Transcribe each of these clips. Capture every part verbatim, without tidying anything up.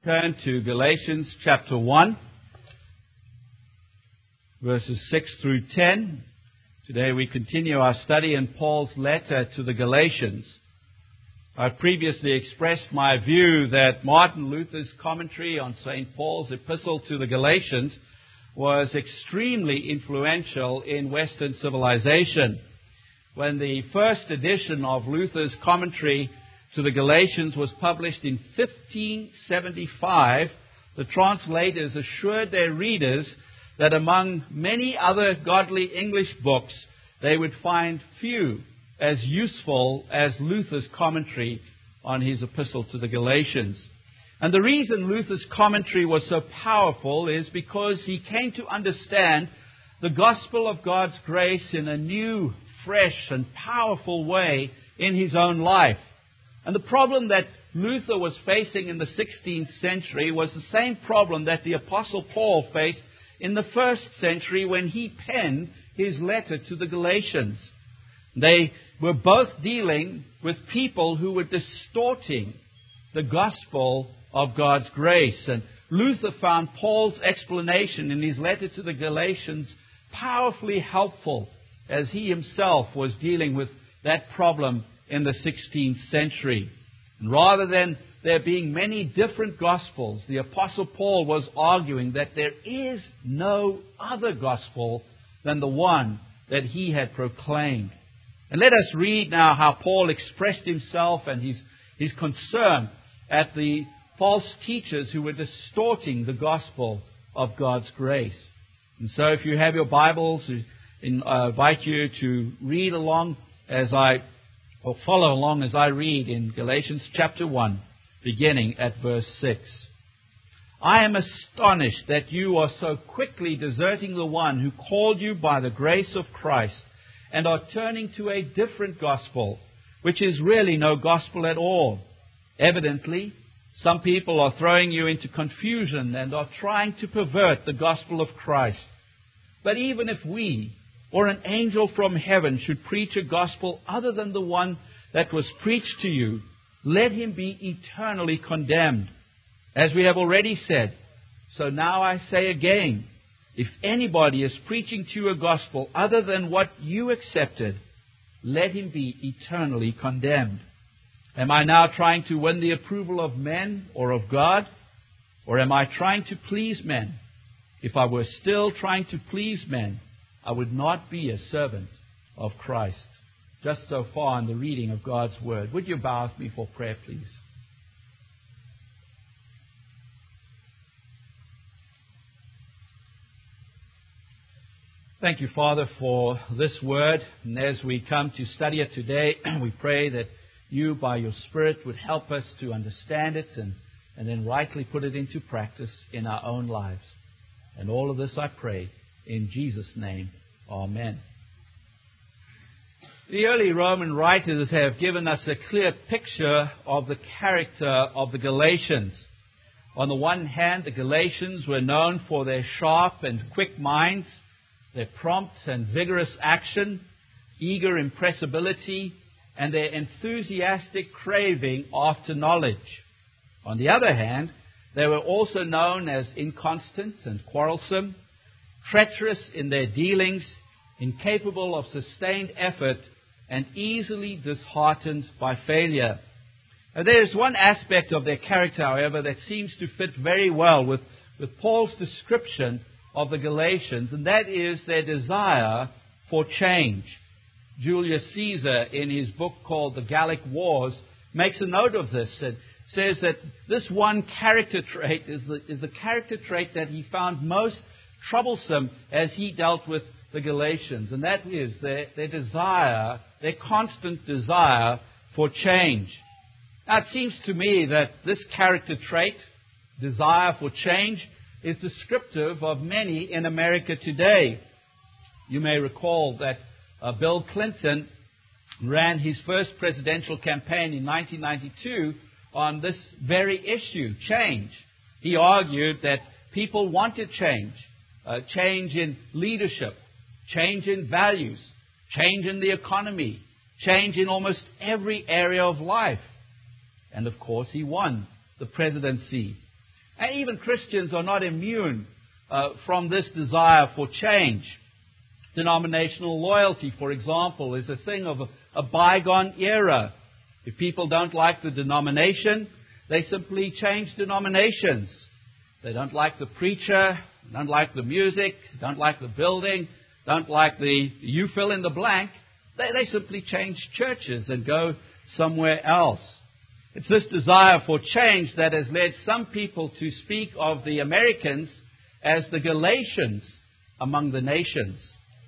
turn to Galatians chapter one, verses six through ten. Today we continue our study in Paul's letter to the Galatians. I previously expressed my view that Martin Luther's commentary on Saint Paul's epistle to the Galatians was extremely influential in Western civilization. When the first edition of Luther's commentary to the Galatians was published in fifteen seventy-five, the translators assured their readers that among many other godly English books, they would find few as useful as Luther's commentary on his epistle to the Galatians. And the reason Luther's commentary was so powerful is because he came to understand the gospel of God's grace in a new, fresh, and powerful way in his own life. And the problem that Luther was facing in the sixteenth century was the same problem that the Apostle Paul faced in the first century when he penned his letter to the Galatians. They were both dealing with people who were distorting the gospel of God's grace. And Luther found Paul's explanation in his letter to the Galatians powerfully helpful as he himself was dealing with that problem in the sixteenth century. And rather than there being many different gospels, the Apostle Paul was arguing that there is no other gospel than the one that he had proclaimed. And let us read now how Paul expressed himself and his, his concern at the false teachers who were distorting the gospel of God's grace. And so if you have your Bibles, I invite you to read along as I Or follow along as I read in Galatians chapter one, beginning at verse six. I am astonished that you are so quickly deserting the one who called you by the grace of Christ and are turning to a different gospel, which is really no gospel at all. Evidently, some people are throwing you into confusion and are trying to pervert the gospel of Christ. But even if we or an angel from heaven should preach a gospel other than the one that was preached to you, let him be eternally condemned. As we have already said, so now I say again, if anybody is preaching to you a gospel other than what you accepted, let him be eternally condemned. Am I now trying to win the approval of men or of God? Or am I trying to please men? If I were still trying to please men, I would not be a servant of Christ. Just so far in the reading of God's Word. Would you bow with me for prayer, please? Thank you, Father, for this Word. And as we come to study it today, we pray that you, by your Spirit, would help us to understand it and, and then rightly put it into practice in our own lives. And all of this I pray in Jesus' name, amen. The early Roman writers have given us a clear picture of the character of the Galatians. On the one hand, the Galatians were known for their sharp and quick minds, their prompt and vigorous action, eager impressibility, and their enthusiastic craving after knowledge. On the other hand, they were also known as inconstant and quarrelsome, treacherous in their dealings, incapable of sustained effort, and easily disheartened by failure. Now, there is one aspect of their character, however, that seems to fit very well with, with Paul's description of the Galatians, and that is their desire for change. Julius Caesar, in his book called The Gallic Wars, makes a note of this and says that this one character trait is the, is the character trait that he found most troublesome as he dealt with the Galatians, and that is their, their desire, their constant desire for change. Now, it seems to me that this character trait, desire for change, is descriptive of many in America today. You may recall that uh, Bill Clinton ran his first presidential campaign in nineteen ninety-two on this very issue, change. He argued that people wanted change. Uh, change in leadership, change in values, change in the economy, change in almost every area of life. And of course, he won the presidency. And even Christians are not immune uh, from this desire for change. Denominational loyalty, for example, is a thing of a, a bygone era. If people don't like the denomination, they simply change denominations. They don't like the preacher, don't like the music, don't like the building, don't like the, you fill in the blank. They, they simply change churches and go somewhere else. It's this desire for change that has led some people to speak of the Americans as the Galatians among the nations.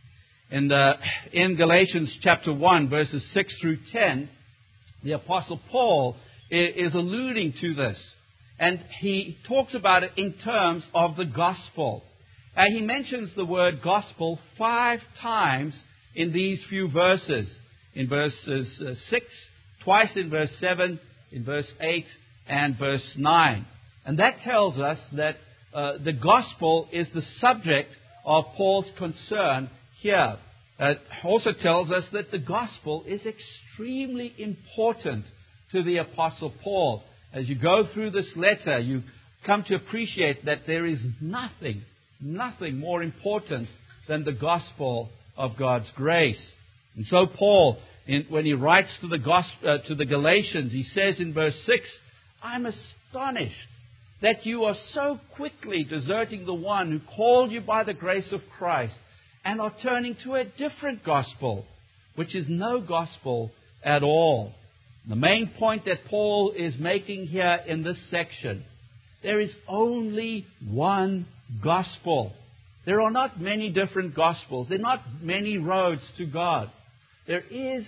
In, the, in Galatians chapter one, verses six through ten, the Apostle Paul is alluding to this. And he talks about it in terms of the gospel. And he mentions the word gospel five times in these few verses. In verses uh, six, twice in verse seven, in verse eight, and verse nine. And that tells us that uh, the gospel is the subject of Paul's concern here. It also tells us that the gospel is extremely important to the Apostle Paul. As you go through this letter, you come to appreciate that there is nothing, nothing more important than the gospel of God's grace. And so Paul, in, when he writes to the, gospel, uh, to the Galatians, he says in verse six, I'm astonished that you are so quickly deserting the one who called you by the grace of Christ and are turning to a different gospel, which is no gospel at all. The main point that Paul is making here in this section, there is only one gospel. There are not many different gospels. There are not many roads to God. There is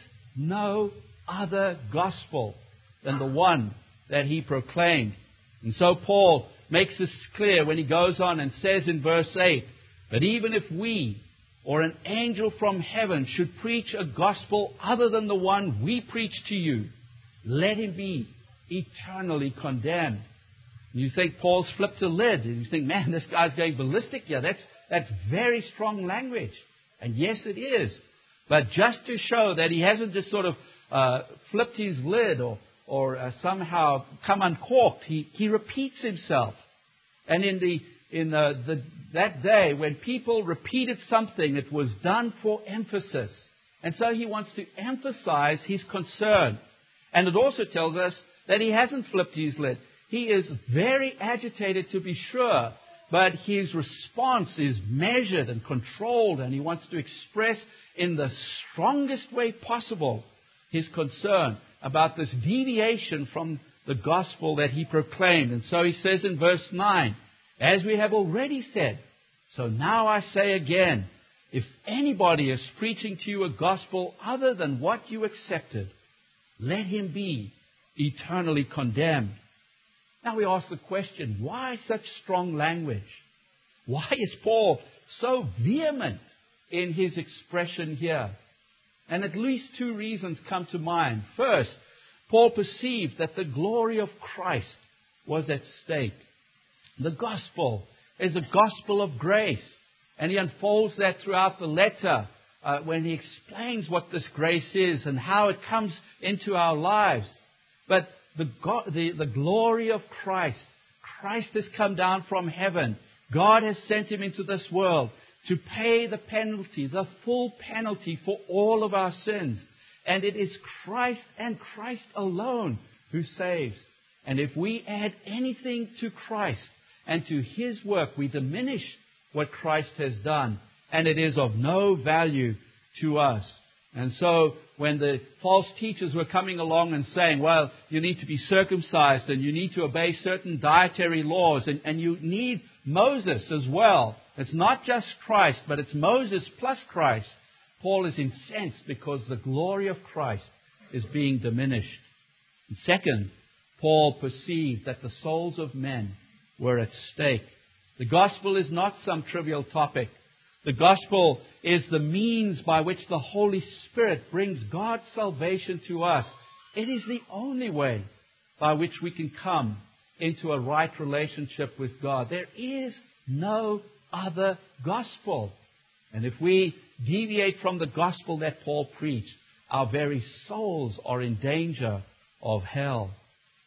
no other gospel than the one that he proclaimed. And so Paul makes this clear when he goes on and says in verse eight, but even if we or an angel from heaven should preach a gospel other than the one we preach to you, let him be eternally condemned. You think Paul's flipped a lid, and you think, man, this guy's going ballistic here. That's, that's very strong language. And yes, it is. But just to show that he hasn't just sort of uh, flipped his lid or, or uh, somehow come uncorked, he, he repeats himself. And in the in the, the that day, when people repeated something, it was done for emphasis. And so he wants to emphasize his concern. And it also tells us that he hasn't flipped his lid. He is very agitated, to be sure, but his response is measured and controlled, and he wants to express in the strongest way possible his concern about this deviation from the gospel that he proclaimed. And so he says in verse nine, as we have already said, so now I say again, if anybody is preaching to you a gospel other than what you accepted, let him be eternally condemned. Now we ask the question, why such strong language? Why is Paul so vehement in his expression here? And at least two reasons come to mind. First, Paul perceived that the glory of Christ was at stake. The gospel is a gospel of grace. And he unfolds that throughout the letter uh, when he explains what this grace is and how it comes into our lives. But the, God, the, the glory of Christ, Christ has come down from heaven. God has sent him into this world to pay the penalty, the full penalty for all of our sins. And it is Christ and Christ alone who saves. And if we add anything to Christ and to his work, we diminish what Christ has done. And it is of no value to us. And so when the false teachers were coming along and saying, well, you need to be circumcised and you need to obey certain dietary laws and, and you need Moses as well. It's not just Christ, but it's Moses plus Christ. Paul is incensed because the glory of Christ is being diminished. And second, Paul perceived that the souls of men were at stake. The gospel is not some trivial topic. The gospel is the means by which the Holy Spirit brings God's salvation to us. It is the only way by which we can come into a right relationship with God. There is no other gospel. And if we deviate from the gospel that Paul preached, our very souls are in danger of hell.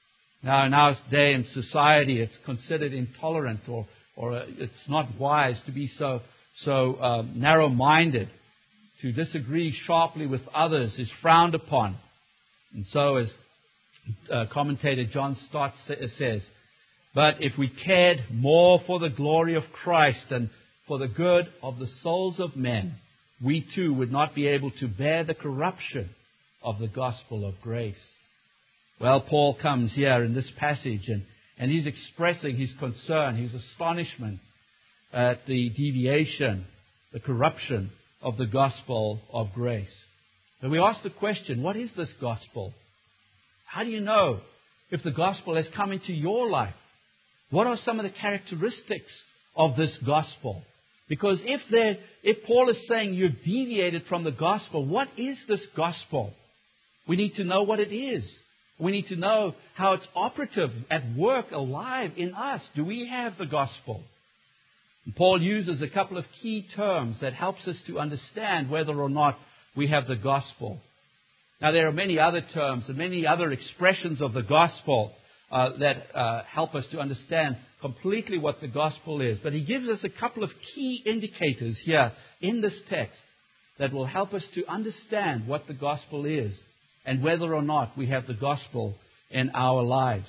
Now, in our day and society, it's considered intolerant or, or uh, it's not wise to be so, so uh, narrow-minded. To disagree sharply with others is frowned upon. And so, as uh, commentator John Stott sa- says, but if we cared more for the glory of Christ and for the good of the souls of men, we too would not be able to bear the corruption of the gospel of grace. Well, Paul comes here in this passage and, and he's expressing his concern, his astonishment at the deviation, the corruption of the gospel of grace. And we ask the question, what is this gospel? How do you know if the gospel has come into your life? What are some of the characteristics of this gospel? Because if there, if Paul is saying you've deviated from the gospel, what is this gospel? We need to know what it is. We need to know how it's operative, at work, alive in us. Do we have the gospel? And Paul uses a couple of key terms that helps us to understand whether or not we have the gospel. Now, there are many other terms and many other expressions of the gospel uh, that uh, help us to understand completely what the gospel is. But he gives us a couple of key indicators here in this text that will help us to understand what the gospel is and whether or not we have the gospel in our lives.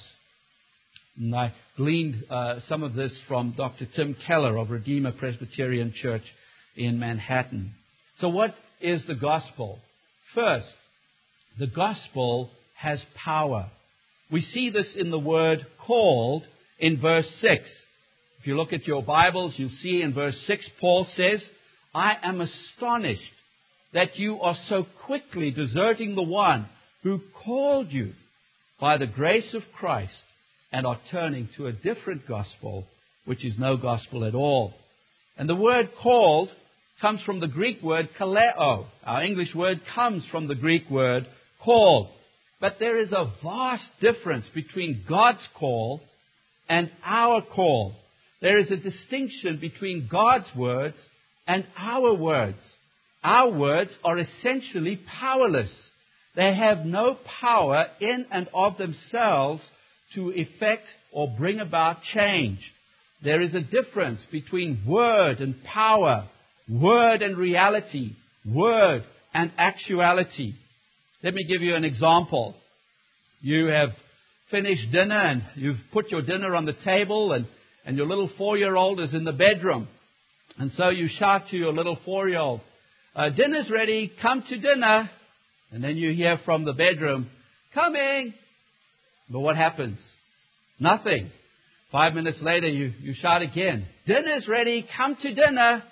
And I gleaned uh, some of this from Doctor Tim Keller of Redeemer Presbyterian Church in Manhattan. So what is the gospel? First, the gospel has power. We see this in the word called in verse six. If you look at your Bibles, you'll see in verse six, Paul says, I am astonished that you are so quickly deserting the one who called you by the grace of Christ and are turning to a different gospel, which is no gospel at all. And the word called comes from the Greek word kaleo. Our English word comes from the Greek word called. But there is a vast difference between God's call and our call. There is a distinction between God's words and our words. Our words are essentially powerless. They have no power in and of themselves to effect or bring about change. There is a difference between word and power, word and reality, word and actuality. Let me give you an example. You have finished dinner and you've put your dinner on the table and, and your little four-year-old is in the bedroom. And so you shout to your little four-year-old, uh, dinner's ready, come to dinner. And then you hear from the bedroom, coming. But what happens? Nothing. Five minutes later, you, you shout again, dinner's ready, come to dinner.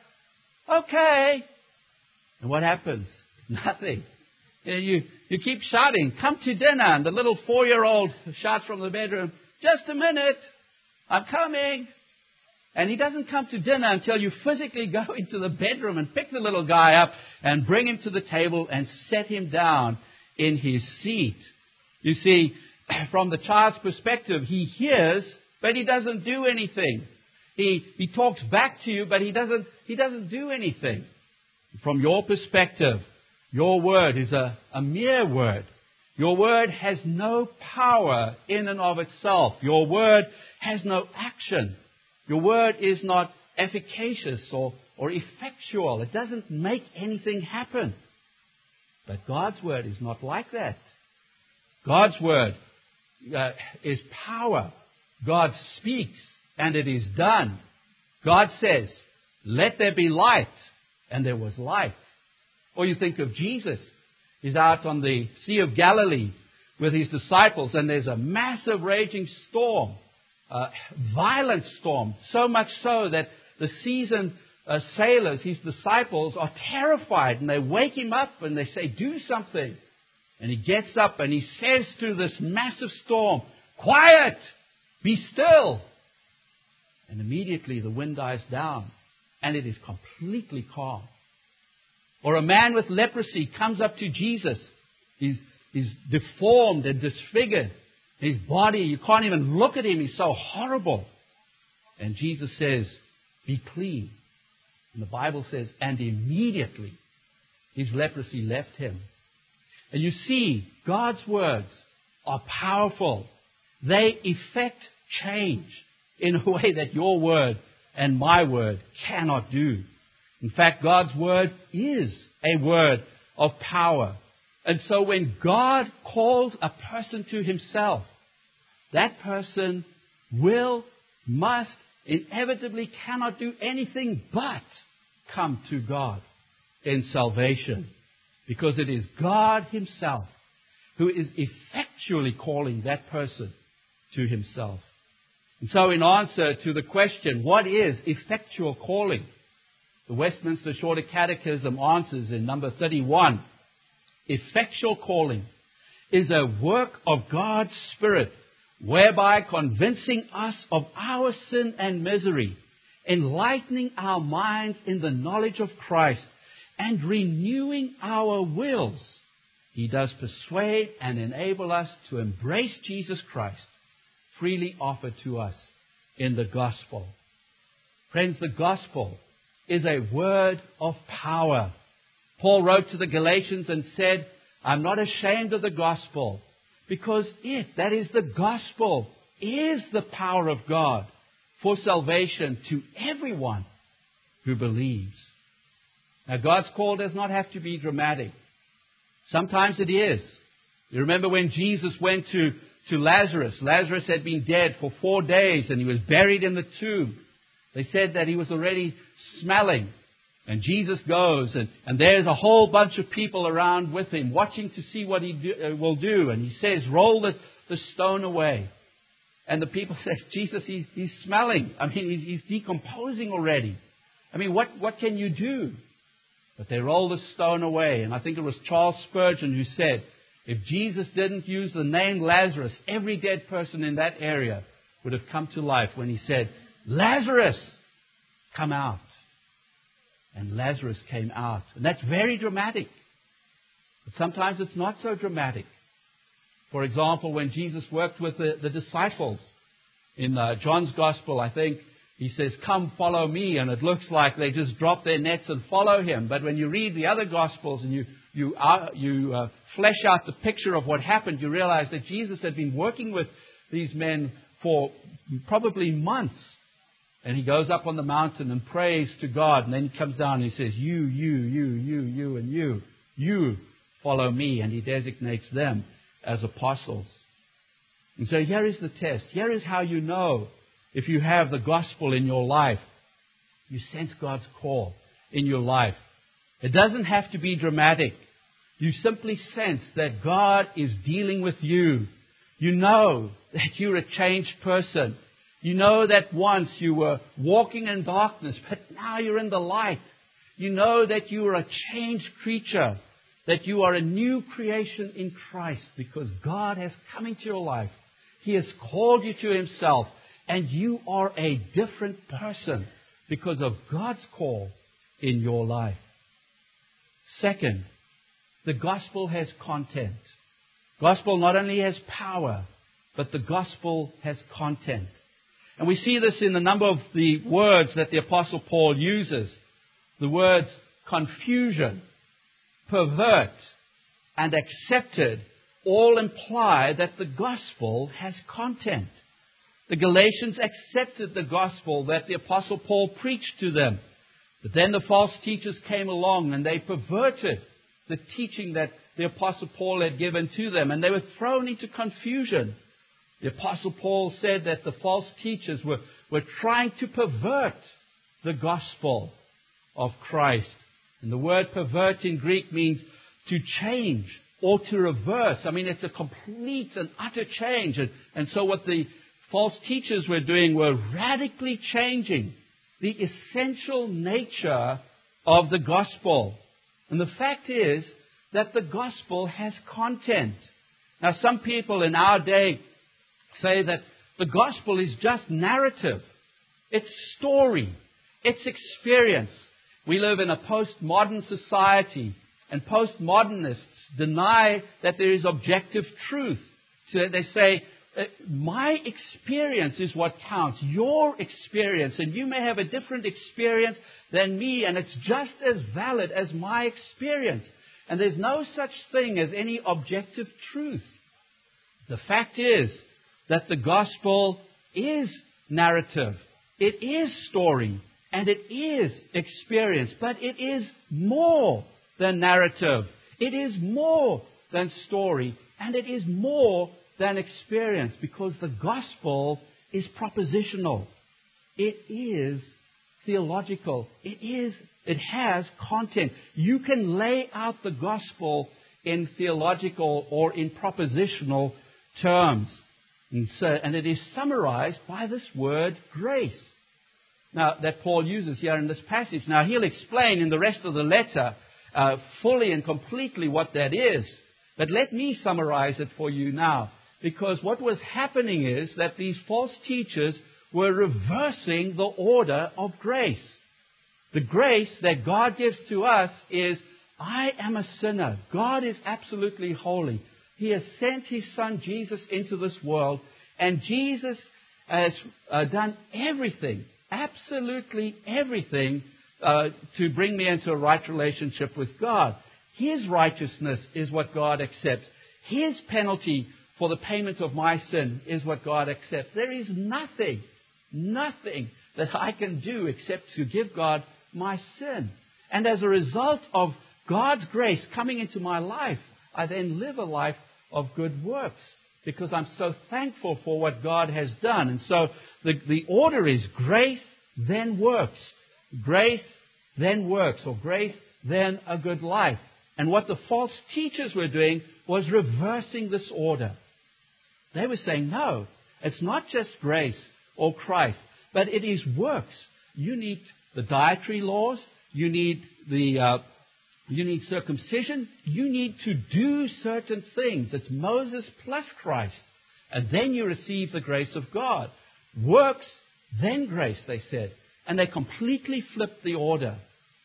Okay. And what happens? Nothing. And you, you keep shouting, come to dinner. And the little four-year-old shouts from the bedroom, just a minute, I'm coming. And he doesn't come to dinner until you physically go into the bedroom and pick the little guy up and bring him to the table and set him down in his seat. You see, from the child's perspective, he hears, but he doesn't do anything. He, he talks back to you, but he doesn't, he doesn't do anything. From your perspective, your word is a, a mere word. Your word has no power in and of itself. Your word has no action. Your word is not efficacious or, or effectual. It doesn't make anything happen. But God's word is not like that. God's word uh, is power. God speaks and it is done. God says, let there be light, and there was light. Or you think of Jesus. He's out on the Sea of Galilee with his disciples, and there's a massive raging storm. A violent storm, so much so that the seasoned uh, sailors, his disciples, are terrified, and they wake him up and they say, do something. And he gets up and he says to this massive storm, quiet, be still. And immediately the wind dies down and it is completely calm. Or a man with leprosy comes up to Jesus. He's, he's deformed and disfigured. His body, you can't even look at him. He's so horrible. And Jesus says, be clean. And the Bible says, and immediately his leprosy left him. And you see, God's words are powerful. They effect change in a way that your word and my word cannot do. In fact, God's word is a word of power. And so when God calls a person to himself, that person will, must, inevitably cannot do anything but come to God in salvation. Because it is God himself who is effectually calling that person to himself. And so in answer to the question, what is effectual calling? The Westminster Shorter Catechism answers in number thirty-one, effectual calling is a work of God's Spirit, whereby convincing us of our sin and misery, enlightening our minds in the knowledge of Christ, and renewing our wills, He does persuade and enable us to embrace Jesus Christ, freely offered to us in the gospel. Friends, the gospel is a word of power. Paul wrote to the Galatians and said, I'm not ashamed of the gospel, because it, that is the gospel, is the power of God for salvation to everyone who believes. Now, God's call does not have to be dramatic. Sometimes it is. You remember when Jesus went to, to Lazarus. Lazarus had been dead for four days and he was buried in the tomb. They said that he was already smelling. And Jesus goes and, and there's a whole bunch of people around with him watching to see what he do, uh, will do. And he says, roll the, the stone away. And the people say, Jesus, he, he's smelling. I mean, he's, he's decomposing already. I mean, what, what can you do? But they rolled the stone away. And I think it was Charles Spurgeon who said, if Jesus didn't use the name Lazarus, every dead person in that area would have come to life when he said, Lazarus, come out. And Lazarus came out. And that's very dramatic. But sometimes it's not so dramatic. For example, when Jesus worked with the, the disciples in uh, John's Gospel, I think he says, come follow me. And it looks like they just drop their nets and follow him. But when you read the other Gospels and you, you, uh, you uh, flesh out the picture of what happened, you realize that Jesus had been working with these men for probably months. And he goes up on the mountain and prays to God. And then he comes down and he says, you, you, you, you, you, and you. You follow me. And he designates them as apostles. And so here is the test. Here is how you know if you have the gospel in your life. You sense God's call in your life. It doesn't have to be dramatic. You simply sense that God is dealing with you. You know that you're a changed person. You know that once you were walking in darkness, but now you're in the light. You know that you are a changed creature, that you are a new creation in Christ because God has come into your life. He has called you to Himself, and you are a different person because of God's call in your life. Second, the gospel has content. Gospel not only has power, but the gospel has content. And we see this in the number of the words that the Apostle Paul uses. The words confusion, pervert, and accepted all imply that the gospel has content. The Galatians accepted the gospel that the Apostle Paul preached to them. But then the false teachers came along and they perverted the teaching that the Apostle Paul had given to them. And they were thrown into confusion. The Apostle Paul said that the false teachers were, were trying to pervert the gospel of Christ. And the word pervert in Greek means to change or to reverse. I mean, it's a complete and utter change. And, and so what the false teachers were doing were radically changing the essential nature of the gospel. And the fact is that the gospel has content. Now, some people in our day say that the gospel is just narrative. It's story. It's experience. We live in a postmodern society, and postmodernists deny that there is objective truth. So they say, my experience is what counts. Your experience. And you may have a different experience than me, and it's just as valid as my experience. And there's no such thing as any objective truth. The fact is that the gospel is narrative. It is story. And it is experience. But it is more than narrative. It is more than story. And it is more than experience. Because the gospel is propositional. It is theological. It is, it has content. You can lay out the gospel in theological or in propositional terms. And, so, and it is summarized by this word, grace. Now, that Paul uses here in this passage. Now, he'll explain in the rest of the letter uh, fully and completely what that is. But let me summarize it for you now. Because what was happening is that these false teachers were reversing the order of grace. The grace that God gives to us is, I am a sinner. God is absolutely holy. He has sent His Son Jesus into this world. And Jesus has uh, done everything, absolutely everything, uh, to bring me into a right relationship with God. His righteousness is what God accepts. His penalty for the payment of my sin is what God accepts. There is nothing, nothing that I can do except to give God my sin. And as a result of God's grace coming into my life, I then live a life of good works because I'm so thankful for what God has done. And so the, the order is grace, then works. Grace, then works. Or grace, then a good life. And what the false teachers were doing was reversing this order. They were saying, no, it's not just grace or Christ, but it is works. You need the dietary laws. You need the uh, you need circumcision. You need to do certain things. It's Moses plus Christ. And then you receive the grace of God. Works, then grace, they said. And they completely flipped the order.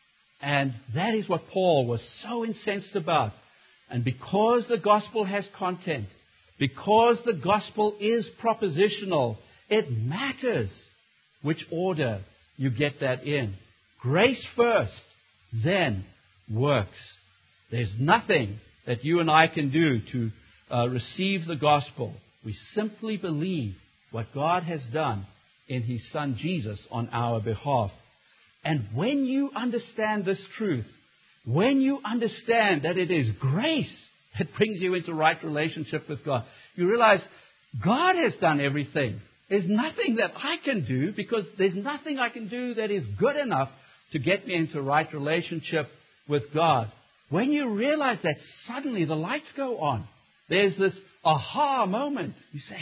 And that is what Paul was so incensed about. And because the gospel has content, because the gospel is propositional, it matters which order you get that in. Grace first, then works. There's nothing that you and I can do to uh, receive the gospel. We simply believe what God has done in His Son Jesus on our behalf. And when you understand this truth, when you understand that it is grace that brings you into right relationship with God, you realize God has done everything. There's nothing that I can do because there's nothing I can do that is good enough to get me into right relationship with God. When you realize that, suddenly the lights go on. There's this aha moment. You say,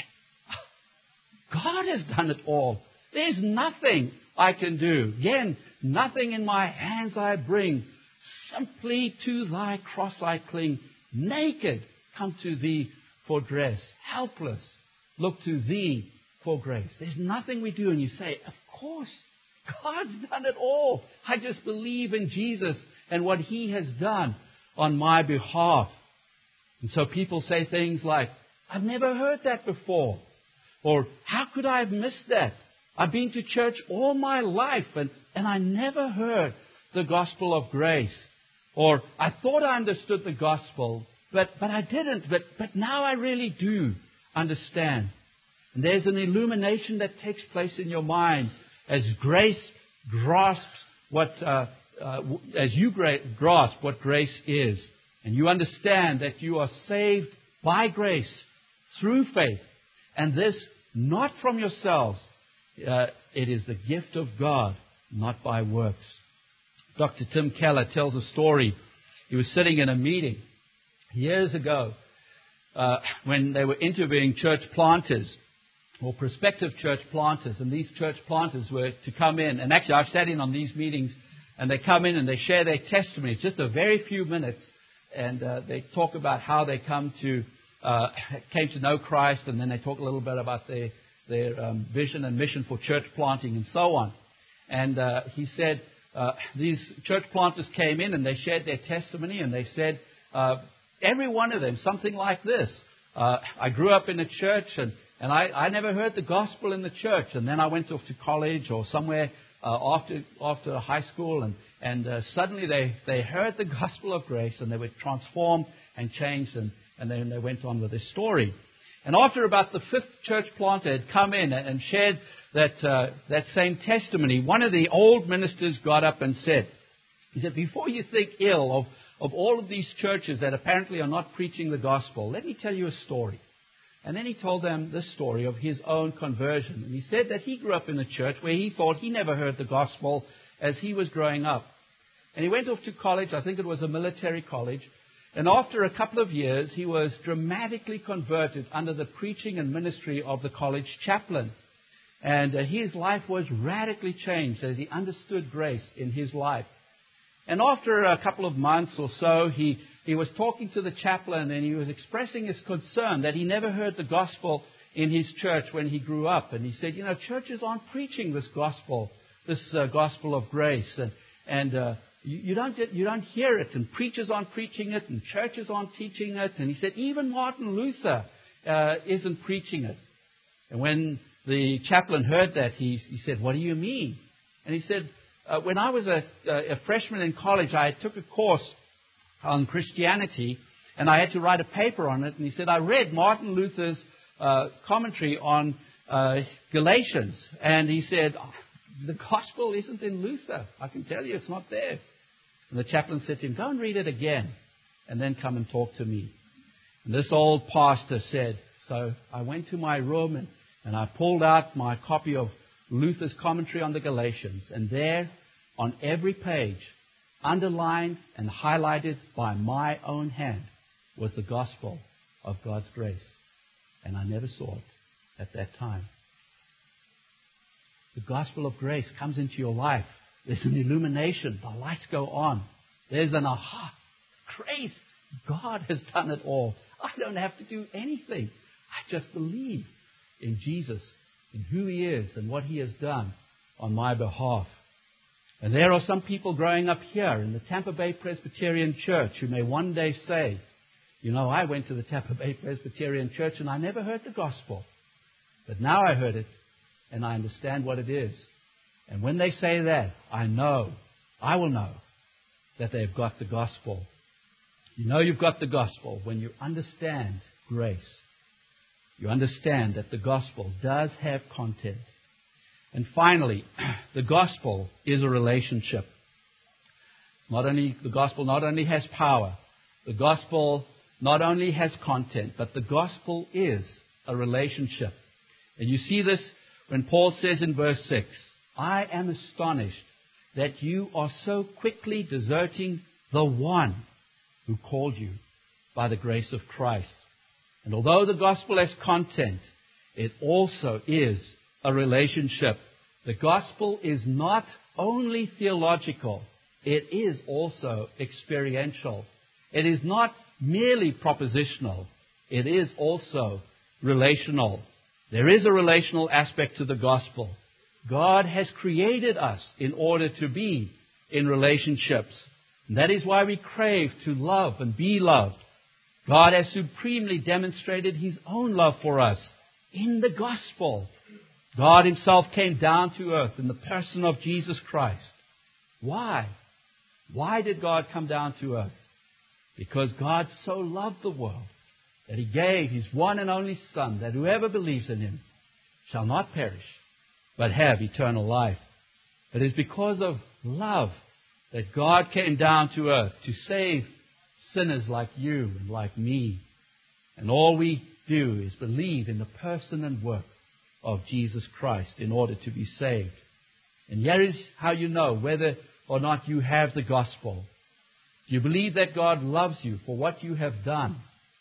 God has done it all. There's nothing I can do. Again, nothing in my hands I bring. Simply to thy cross I cling. Naked, come to thee for dress. Helpless, look to thee for grace. There's nothing we do. And you say, of course, God's done it all. I just believe in Jesus and what He has done on my behalf. And so people say things like, I've never heard that before. Or, how could I have missed that? I've been to church all my life and, and I never heard the gospel of grace. Or, I thought I understood the gospel, but, but I didn't. But, but now I really do understand. And there's an illumination that takes place in your mind as grace grasps what, uh, uh, as you gra- grasp what grace is. And you understand that you are saved by grace through faith. And this not from yourselves. Uh, it is the gift of God, not by works. Doctor Tim Keller tells a story. He was sitting in a meeting years ago uh, when they were interviewing church planters or prospective church planters. And these church planters were to come in. And actually, I've sat in on these meetings. And they come in and they share their testimony. It's just a very few minutes. And uh, they talk about how they come to uh, came to know Christ. And then they talk a little bit about their, their um, vision and mission for church planting and so on. And uh, he said uh, these church planters came in and they shared their testimony. And they said, uh, every one of them, something like this. Uh, I grew up in a church and, and I, I never heard the gospel in the church. And then I went off to college or somewhere Uh, after after high school, and and uh, suddenly they, they heard the gospel of grace, and they were transformed and changed, and, and then they went on with their story. And after about the fifth church planter had come in and shared that, uh, that same testimony, one of the old ministers got up and said, he said, before you think ill of, of all of these churches that apparently are not preaching the gospel, let me tell you a story. And then he told them this story of his own conversion. And he said that he grew up in a church where he thought he never heard the gospel as he was growing up. And he went off to college, I think it was a military college. And after a couple of years, he was dramatically converted under the preaching and ministry of the college chaplain. And uh, his life was radically changed as he understood grace in his life. And after a couple of months or so, he, he was talking to the chaplain and he was expressing his concern that he never heard the gospel in his church when he grew up. And he said, you know, churches aren't preaching this gospel, this uh, gospel of grace. And, and uh, you, you, don't get, you don't hear it. And preachers aren't preaching it and churches aren't teaching it. And he said, even Martin Luther uh, isn't preaching it. And when the chaplain heard that, he, he said, what do you mean? And he said, Uh, when I was a, a freshman in college, I took a course on Christianity, and I had to write a paper on it. And he said, I read Martin Luther's uh, commentary on uh, Galatians. And he said, the gospel isn't in Luther. I can tell you it's not there. And the chaplain said to him, go and read it again, and then come and talk to me. And this old pastor said, so I went to my room, and, and I pulled out my copy of Luther's commentary on the Galatians, and there on every page, underlined and highlighted by my own hand, was the gospel of God's grace. And I never saw it at that time. The gospel of grace comes into your life. There's an illumination. The lights go on. There's an aha. Grace. God has done it all. I don't have to do anything. I just believe in Jesus, in who He is and what He has done on my behalf. And there are some people growing up here in the Tampa Bay Presbyterian Church who may one day say, you know, I went to the Tampa Bay Presbyterian Church and I never heard the gospel. But now I heard it and I understand what it is. And when they say that, I know, I will know that they've got the gospel. You know you've got the gospel when you understand grace. You understand that the gospel does have content. And finally, the gospel is a relationship. Not only the gospel not only has power, the gospel not only has content, but the gospel is a relationship. And you see this when Paul says in verse six, I am astonished that you are so quickly deserting the one who called you by the grace of Christ. And although the gospel has content, it also is a relationship. The gospel is not only theological, it is also experiential. It is not merely propositional, it is also relational. There is a relational aspect to the gospel. God has created us in order to be in relationships. And that is why we crave to love and be loved. God has supremely demonstrated His own love for us in the gospel. God Himself came down to earth in the person of Jesus Christ. Why? Why did God come down to earth? Because God so loved the world that He gave His one and only Son, that whoever believes in Him shall not perish, but have eternal life. It is because of love that God came down to earth to save sinners like you and like me. And all we do is believe in the person and work of Jesus Christ in order to be saved. And here is how you know whether or not you have the gospel. Do you believe that God loves you for what you have done?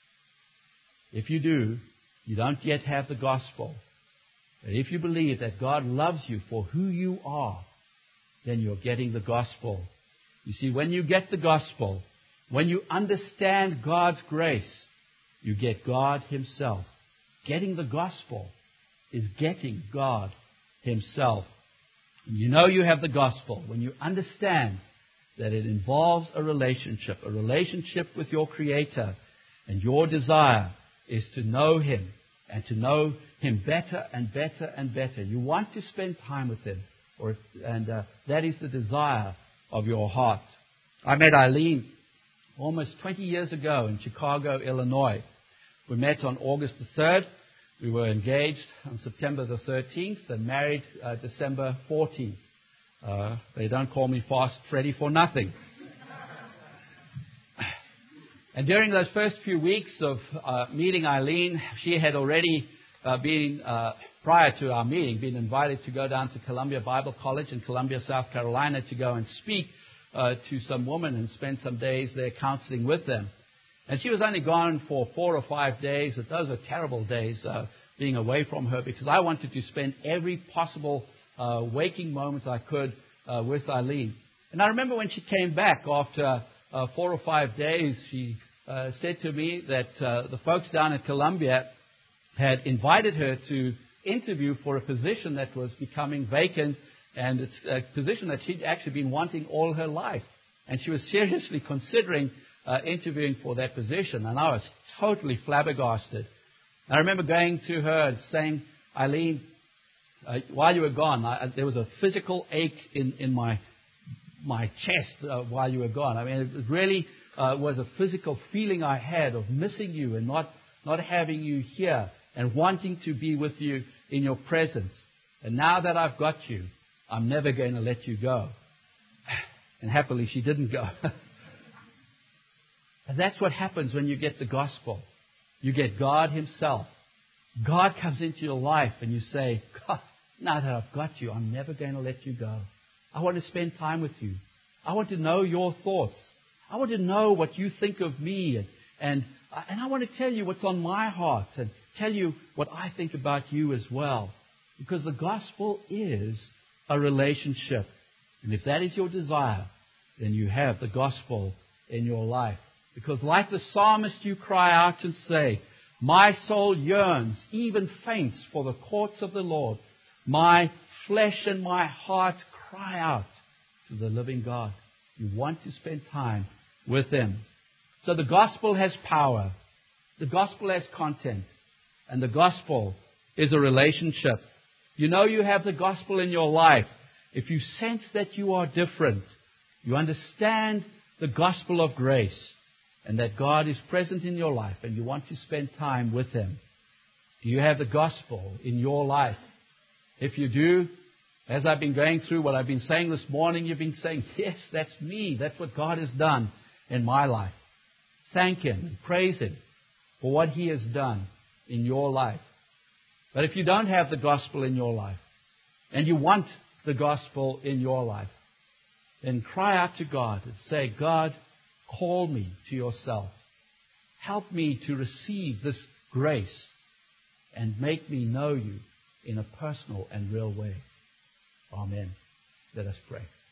If you do, you don't yet have the gospel. But if you believe that God loves you for who you are, then you're getting the gospel. You see, when you get the gospel, when you understand God's grace, you get God Himself. Getting the gospel is getting God Himself. And you know you have the gospel when you understand that it involves a relationship, a relationship with your Creator. And your desire is to know Him and to know Him better and better and better. You want to spend time with Him, or, and uh, that is the desire of your heart. I met Eileen almost twenty years ago in Chicago, Illinois. We met on August the third. We were engaged on September the thirteenth and married uh, December fourteenth. Uh, they don't call me Fast Freddy for nothing. And during those first few weeks of uh, meeting Eileen, she had already uh, been, uh, prior to our meeting, been invited to go down to Columbia Bible College in Columbia, South Carolina, to go and speak uh, to some women and spend some days there counseling with them. And she was only gone for four or five days. Those were terrible days uh, being away from her, because I wanted to spend every possible uh, waking moment I could uh, with Eileen. And I remember when she came back after uh, four or five days, she uh, said to me that uh, the folks down at Columbia had invited her to interview for a position that was becoming vacant, and it's a position that she'd actually been wanting all her life. And she was seriously considering Uh, interviewing for that position, and I was totally flabbergasted. I remember going to her and saying, Eileen, uh, while you were gone, I, there was a physical ache in, in my my chest uh, while you were gone. I mean, it really uh, was a physical feeling I had of missing you and not, not having you here and wanting to be with you in your presence. And now that I've got you, I'm never going to let you go. And happily, she didn't go. And that's what happens when you get the gospel. You get God Himself. God comes into your life and you say, God, now that I've got you, I'm never going to let you go. I want to spend time with you. I want to know your thoughts. I want to know what you think of me. And, and, and I want to tell you what's on my heart and tell you what I think about you as well. Because the gospel is a relationship. And if that is your desire, then you have the gospel in your life. Because like the psalmist, you cry out and say, my soul yearns, even faints for the courts of the Lord. My flesh and my heart cry out to the living God. You want to spend time with Him. So the gospel has power. The gospel has content. And the gospel is a relationship. You know you have the gospel in your life if you sense that you are different. You understand the gospel of grace, and that God is present in your life and you want to spend time with Him. Do you have the gospel in your life? If you do, as I've been going through what I've been saying this morning, you've been saying, yes, that's me. That's what God has done in my life. Thank Him and praise Him for what He has done in your life. But if you don't have the gospel in your life and you want the gospel in your life, then cry out to God and say, God, call me to yourself. Help me to receive this grace and make me know you in a personal and real way. Amen. Let us pray.